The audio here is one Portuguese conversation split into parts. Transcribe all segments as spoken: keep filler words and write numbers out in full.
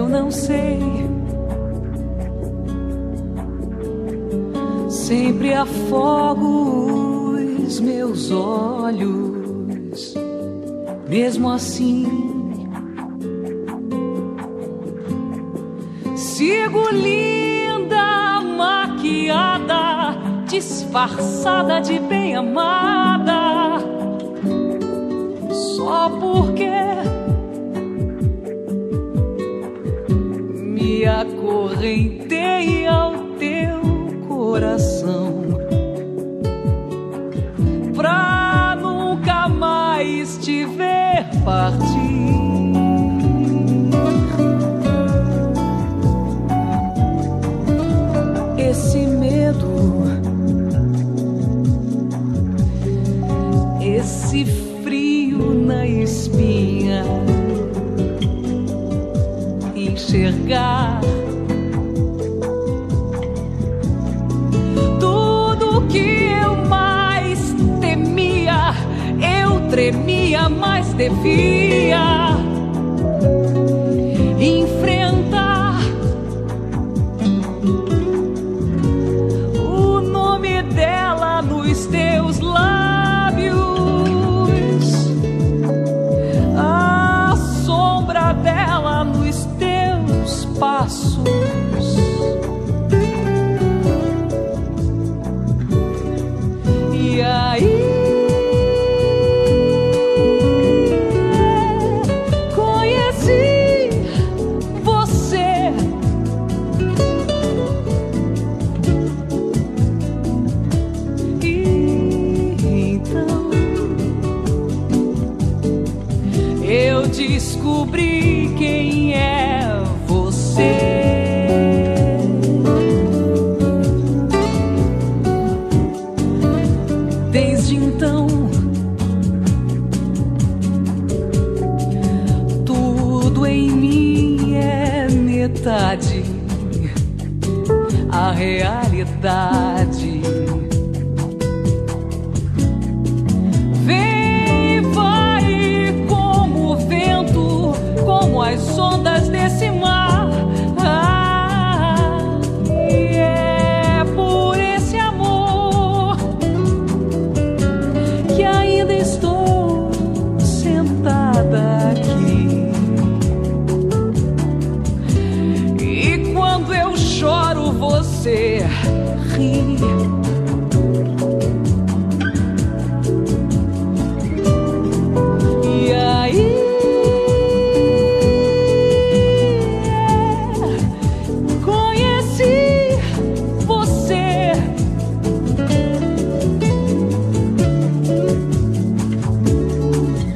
eu não sei. Sempre afogo os meus olhos, mesmo assim sigo linda, maquiada, disfarçada de bem amada, só porque me acorrentei ao teu coração, pra nunca mais te ver partir. Esse medo, esse frio na espinha, enxergar tudo que eu mais temia, eu tremia, mas devia enfrentar o nome dela nos teus lábios, a sombra dela nos teus passos. E aí conheci você, e então eu descobri quem é você. Desde então, tudo em mim é metade, a realidade. Vem e vai como o vento, como as ondas desse mar. Ah, e é por esse amor que ainda estou sentada aqui. E quando eu choro, você ri. E aí conheci você.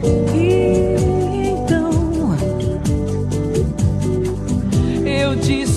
E então eu disse